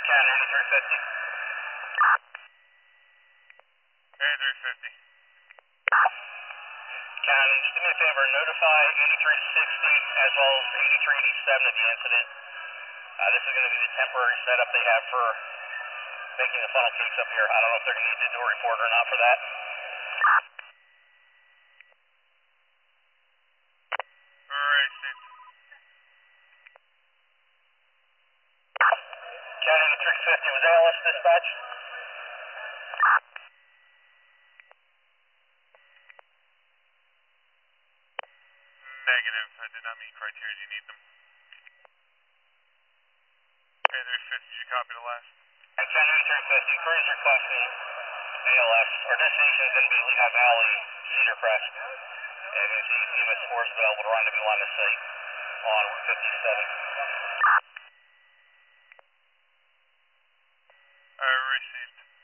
Cat 8350. Hey, 350. Cat, just do me a favor, notify 8360 as well as 8387 of the incident. This is going to be the temporary setup they have for making the funnel cakes up here. I don't know if they're going to need to do a report or not for that. Alright, Steve. Cat 8350, was ALS dispatch? Negative. I did not meet criteria. Do you need them? Hey, 350. Did you copy the last? Cat 8350, crews requesting ALS. Our destination is going to be Lehigh Valley, Cedar Crest. And as the EMS 4 is available to rendezvous on the site on Route 57. Received.